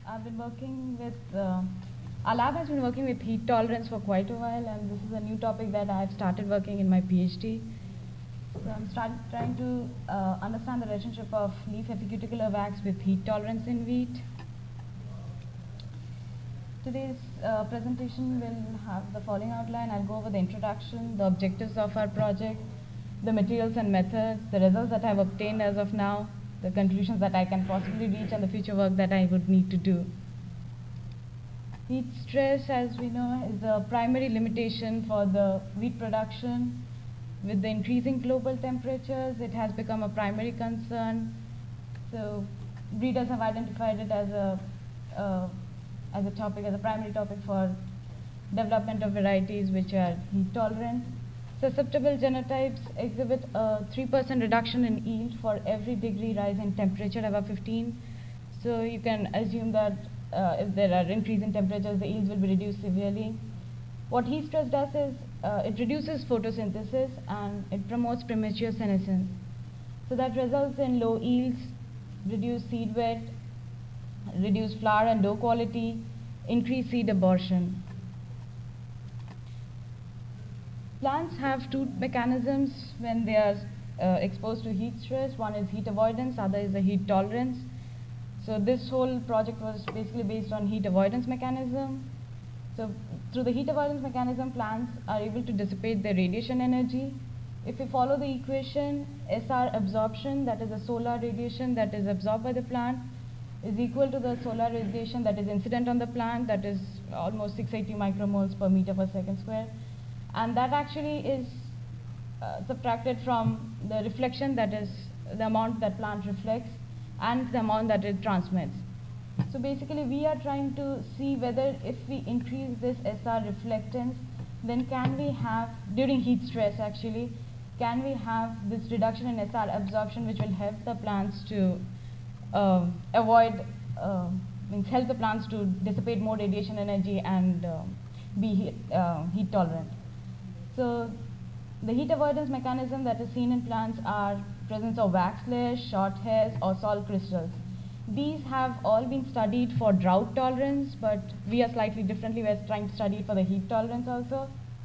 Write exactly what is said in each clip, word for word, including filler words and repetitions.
I've been working with, uh, our lab has been working with heat tolerance for quite a while, and this is a new topic that I've started working in my PhD. So I'm start, trying to uh, understand the relationship of leaf epicuticular wax with heat tolerance in wheat. Today's uh, presentation will have the following outline. I'll go over the introduction, the objectives of our project, the materials and methods, the results that I've obtained as of now, the conclusions that I can possibly reach, and the future work that I would need to do. Heat stress, as we know, is the primary limitation for the wheat production. With the increasing global temperatures, it has become a primary concern. So breeders have identified it as a uh, as a topic, as a primary topic for development of varieties which are heat tolerant. Susceptible genotypes exhibit a three percent reduction in yield for every degree rise in temperature above fifteen. So you can assume that uh, if there are increase in temperatures, the yields will be reduced severely. What heat stress does is uh, it reduces photosynthesis and it promotes premature senescence. So that results in low yields, reduced seed weight, reduced flower and dough quality, increased seed abortion. Plants have two mechanisms when they are uh, exposed to heat stress. One is heat avoidance, other is the heat tolerance. So this whole project was basically based on heat avoidance mechanism. So through the heat avoidance mechanism, plants are able to dissipate their radiation energy. If we follow the equation, S R absorption, that is the solar radiation that is absorbed by the plant, is equal to the solar radiation that is incident on the plant, that is almost six hundred eighty micromoles per meter per second square. And that actually is uh, subtracted from the reflection, that is the amount that plant reflects, and the amount that it transmits. So basically we are trying to see whether if we increase this S R reflectance, then can we have, during heat stress actually, can we have this reduction in S R absorption which will help the plants to uh, avoid, uh, means help the plants to dissipate more radiation energy and uh, be heat, uh, heat tolerant. So the heat avoidance mechanism that is seen in plants are presence of wax layers, short hairs, or salt crystals. These have all been studied for drought tolerance, but we are slightly differently. We are trying to study it for the heat tolerance also.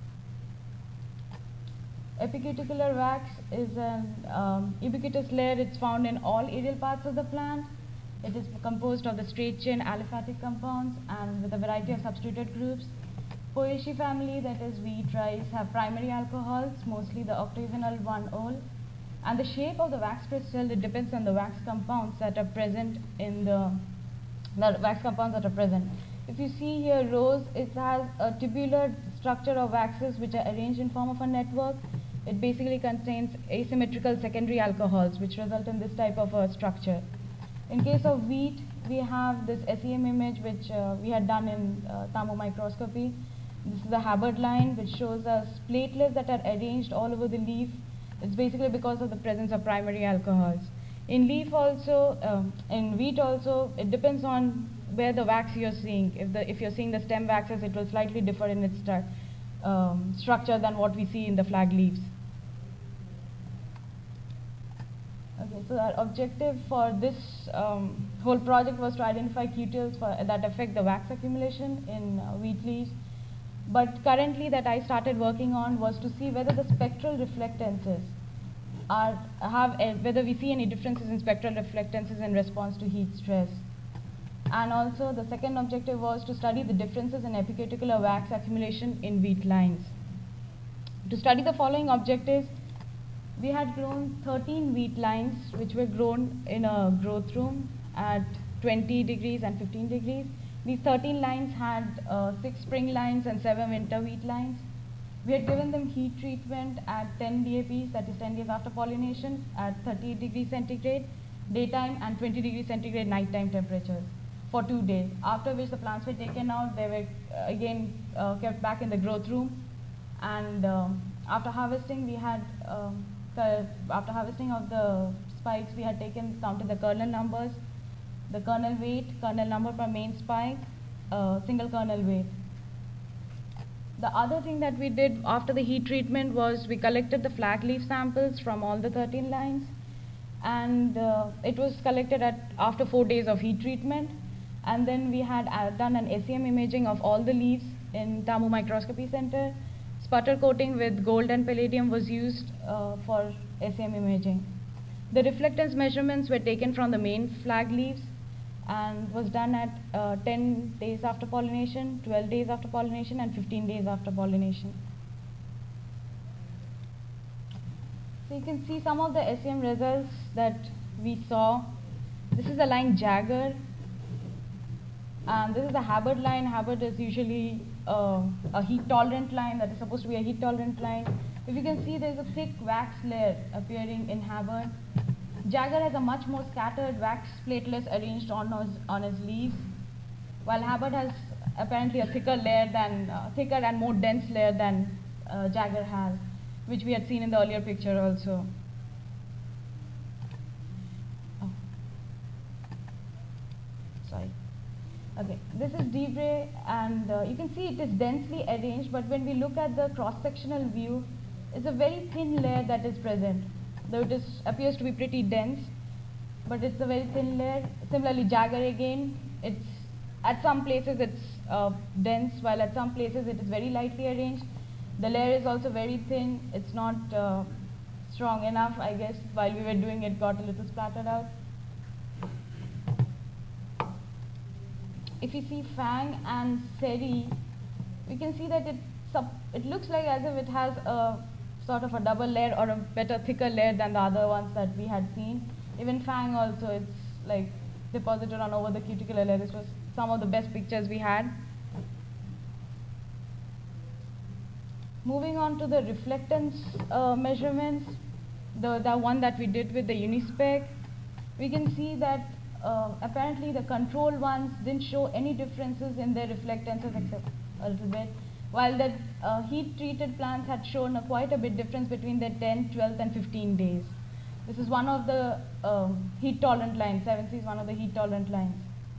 Epicuticular wax is an um, ubiquitous layer. It's found in all aerial parts of the plant. It is composed of the straight chain aliphatic compounds and with a variety of substituted groups. Poaceae family, that is wheat, rice, have primary alcohols, mostly the octagonal one ol. And the shape of the wax crystal, it depends on the wax compounds that are present in the, the wax compounds that are present. If you see here rows, it has a tubular structure of waxes which are arranged in form of a network. It basically contains asymmetrical secondary alcohols which result in this type of a structure. In case of wheat, we have this S E M image which uh, we had done in uh, thermomicroscopy. This is the Hubbard line which shows us platelets that are arranged all over the leaf. It's basically because of the presence of primary alcohols. In leaf also, um, in wheat also, it depends on where the wax you're seeing. If, the, if you're seeing the stem waxes, it will slightly differ in its stru um, structure than what we see in the flag leaves. Okay, so our objective for this um, whole project was to identify cutiles for, that affect the wax accumulation in uh, wheat leaves. But currently that I started working on was to see whether the spectral reflectances are, have a, whether we see any differences in spectral reflectances in response to heat stress. And also the second objective was to study the differences in epicuticular wax accumulation in wheat lines. To study the following objectives, we had grown thirteen wheat lines which were grown in a growth room at twenty degrees and fifteen degrees. These thirteen lines had uh, six spring lines and seven winter wheat lines. We had given them heat treatment at ten D A Ps, that is ten days after pollination, at thirty degrees centigrade daytime and twenty degrees centigrade nighttime temperatures for two days. After which the plants were taken out, they were uh, again uh, kept back in the growth room. And um, after harvesting, we had um, the, after harvesting of the spikes, we had taken counted the kernel numbers, the kernel weight, kernel number per main spike, uh, single kernel weight. The other thing that we did after the heat treatment was we collected the flag leaf samples from all the thirteen lines, and uh, it was collected at after four days of heat treatment. And then we had uh, done an S E M imaging of all the leaves in Tamu Microscopy Center. Sputter coating with gold and palladium was used uh, for S E M imaging. The reflectance measurements were taken from the main flag leaves and was done at uh, ten days after pollination, twelve days after pollination, and fifteen days after pollination. So you can see some of the S E M results that we saw. This is the line Jagger, and this is the Hubbard line. Hubbard is usually uh, a heat-tolerant line that is supposed to be a heat-tolerant line. If you can see, there is a thick wax layer appearing in Hubbard. Jagger has a much more scattered wax platelets arranged on his, on his leaves, while Hubbard has apparently a thicker layer than, uh, thicker and more dense layer than uh, Jagger has, which we had seen in the earlier picture also. Oh. Sorry. Okay, this is Debray, and uh, you can see it is densely arranged, but when we look at the cross-sectional view, it's a very thin layer that is present. Though it is, appears to be pretty dense, but it's a very thin layer. Similarly, Jagger again, it's at some places it's uh, dense, while at some places it is very lightly arranged. The layer is also very thin. It's not uh, strong enough, I guess. While we were doing it, got a little splattered out. If you see Fang and Seri, we can see that it it looks like as if it has a sort of a double layer or a better thicker layer than the other ones that we had seen. Even Fang also, it's like deposited on over the cuticular layer. This was some of the best pictures we had. Moving on to the reflectance uh, measurements, the, the one that we did with the Unispec, we can see that uh, apparently the control ones didn't show any differences in their reflectances except a little bit, while the uh, heat-treated plants had shown a quite a bit difference between their ten, twelve, and fifteen days. This is one of the um, heat-tolerant lines. seven C is one of the heat-tolerant lines.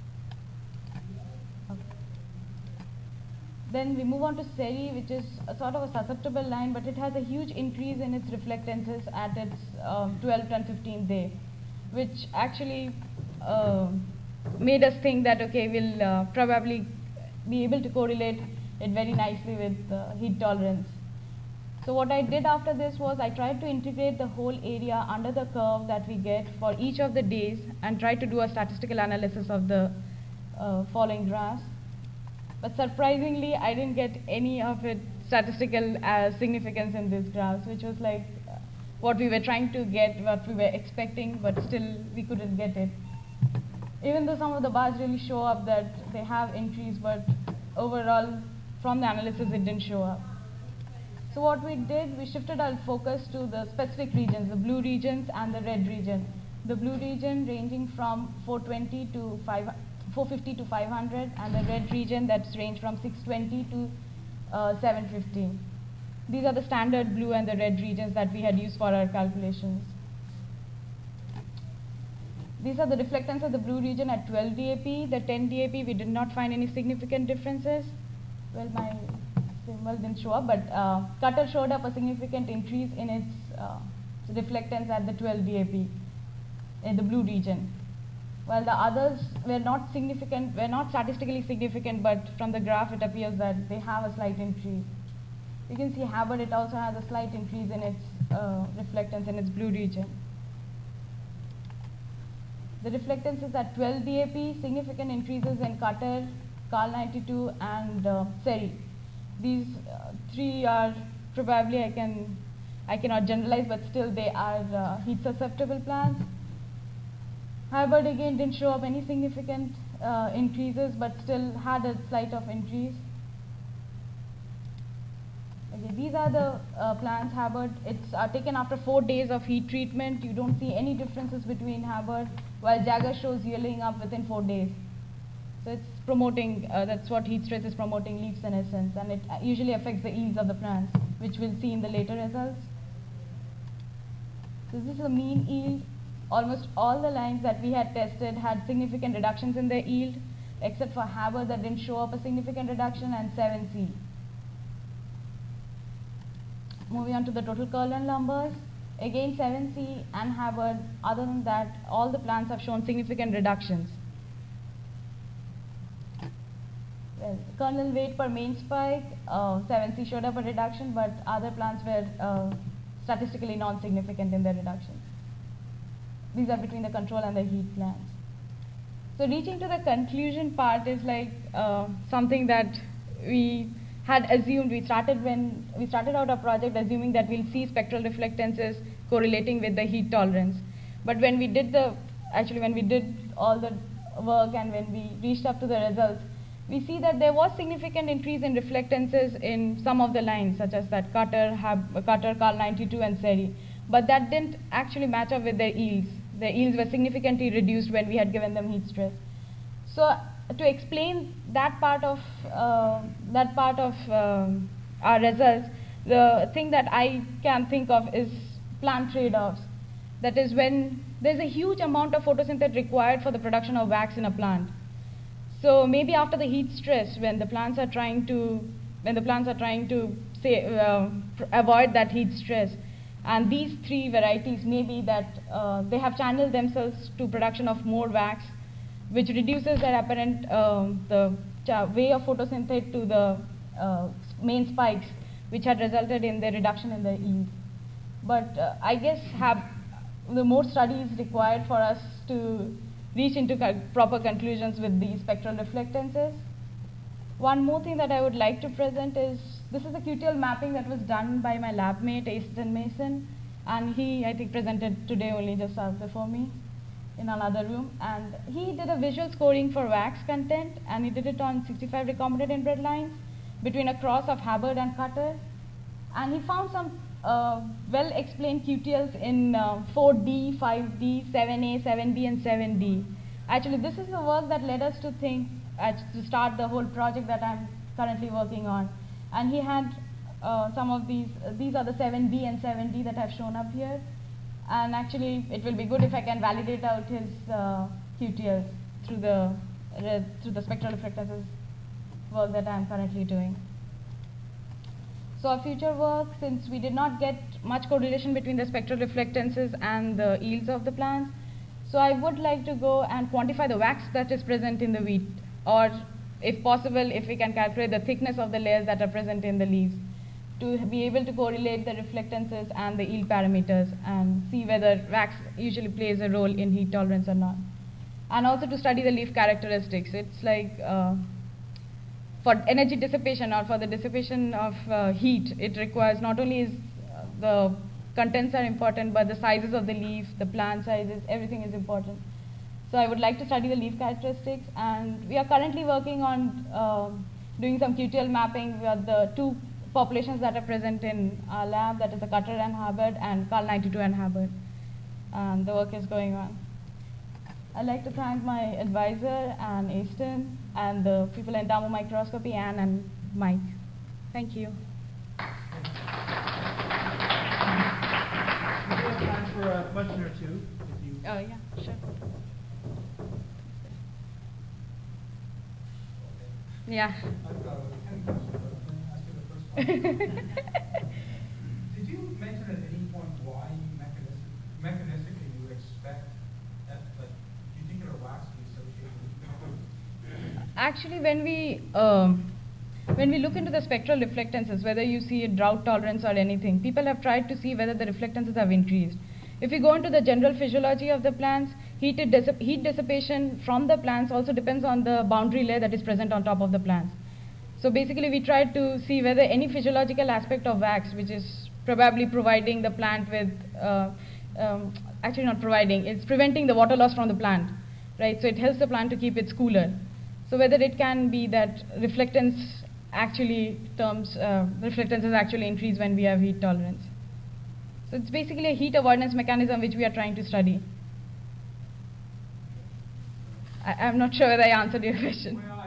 Okay. Then we move on to Seri, which is a sort of a susceptible line, but it has a huge increase in its reflectances at its um, twelfth and fifteenth day, which actually uh, made us think that, okay, we'll uh, probably be able to correlate it very nicely with uh, heat tolerance. So what I did after this was I tried to integrate the whole area under the curve that we get for each of the days and try to do a statistical analysis of the uh, following graphs. But surprisingly, I didn't get any of it statistical uh, significance in these graphs, which was like uh, what we were trying to get, what we were expecting, but still we couldn't get it. Even though some of the bars really show up that they have increased, but overall, from the analysis, it didn't show up. So what we did, we shifted our focus to the specific regions, the blue regions and the red region. The blue region ranging from four twenty to four fifty to five hundred, and the red region that's ranged from six twenty to uh, seven fifty. These are the standard blue and the red regions that we had used for our calculations. These are the reflectance of the blue region at twelve D A P. The ten D A P, we did not find any significant differences. Well, my symbol didn't show up, but uh, Cutter showed up a significant increase in its uh, reflectance at the twelve D A P in the blue region. While the others were not significant, were not statistically significant, but from the graph it appears that they have a slight increase. You can see Hubbard, it also has a slight increase in its uh, reflectance in its blue region. The reflectance is at twelve D A P, significant increases in Cutter, Cal ninety-two, and uh, Seri. These uh, three are probably, I can, I cannot generalize, but still they are uh, heat susceptible plants. Hubbard again didn't show up any significant uh, increases, but still had a slight of increase. Okay, these are the uh, plants Hubbard. It's uh, taken after four days of heat treatment. You don't see any differences between Hubbard, while Jagger shows yielding up within four days. So it's promoting, uh, that's what heat stress is promoting, leaf senescence, and it uh, usually affects the yields of the plants, which we'll see in the later results. So this is the mean yield. Almost all the lines that we had tested had significant reductions in their yield, except for Hubbard that didn't show up a significant reduction, and seven C. Moving on to the total Kirlin numbers. Again, seven C and Hubbard, other than that, all the plants have shown significant reductions. well, kernel weight per main spike, uh, seven C showed up a reduction, but other plants were uh, statistically non-significant in their reductions. These are between the control and the heat plants. So reaching to the conclusion part is like uh, something that we had assumed. We started when we started out our project assuming that we'll see spectral reflectances correlating with the heat tolerance. But when we did the, actually when we did all the work and when we reached up to the results, we see that there was significant increase in reflectances in some of the lines, such as that Cutter, Hab, Cutter, Cal ninety-two, and Seri. But that didn't actually match up with their yields. Their yields were significantly reduced when we had given them heat stress. So uh, to explain that part of uh, that part of um, our results, the thing that I can think of is plant trade-offs. That is when there's a huge amount of photosynthesis required for the production of wax in a plant. So maybe after the heat stress, when the plants are trying to, when the plants are trying to say uh, avoid that heat stress, and these three varieties may be that uh, they have channeled themselves to production of more wax, which reduces their apparent uh, the way of photosynthesis to the uh, main spikes, which had resulted in the reduction in the yield. But uh, I guess have the more studies required for us to reach into co proper conclusions with these spectral reflectances. One more thing that I would like to present is, this is a Q T L mapping that was done by my lab mate, Aston Mason, and he, I think, presented today only just uh, before me in another room. And he did a visual scoring for wax content, and he did it on sixty-five recombinant inbred lines between a cross of Hubbard and Cutter. And he found some uh, well-explained Q T Ls in uh, four D, five D, seven A, seven B, and seven D. Actually, this is the work that led us to think, uh, to start the whole project that I'm currently working on. And he had uh, some of these, uh, these are the seven B and seven D that have shown up here. And actually, it will be good if I can validate out his uh, Q T Ls through the, uh, through the spectral reflectances work that I'm currently doing. So our future work, since we did not get much correlation between the spectral reflectances and the yields of the plants, so I would like to go and quantify the wax that is present in the wheat, or if possible, if we can calculate the thickness of the layers that are present in the leaves, to be able to correlate the reflectances and the yield parameters and see whether wax usually plays a role in heat tolerance or not. And also to study the leaf characteristics. It's like uh, for energy dissipation or for the dissipation of uh, heat, it requires not only is uh, the contents are important, but the sizes of the leaf, the plant sizes, everything is important. So I would like to study the leaf characteristics, and we are currently working on uh, doing some Q T L mapping with the two populations that are present in our lab, that is the Cutter and Hubbard and Cal ninety-two and Hubbard. And the work is going on. I'd like to thank my advisor, and Aston, and the people in Damo Microscopy, Anne and Mike. Thank you. We have time for a question or two. If you Oh, yeah, sure. Yeah. I've got a ten questions, but I'm going to ask you the first one. Did you mention at any point why mechanistic, mechanistically you expect that like, particular wax to be associated with? Actually, when we um, when we look into the spectral reflectances, whether you see a drought tolerance or anything, people have tried to see whether the reflectances have increased. If we go into the general physiology of the plants, heat, dissip heat dissipation from the plants also depends on the boundary layer that is present on top of the plants. So basically, we tried to see whether any physiological aspect of wax, which is probably providing the plant with, uh, um, actually not providing, it's preventing the water loss from the plant, right? So it helps the plant to keep it cooler. So whether it can be that reflectance actually terms, uh, reflectances actually increase when we have heat tolerance. So it's basically a heat avoidance mechanism which we are trying to study. I, I'm not sure whether I answered your question. Well,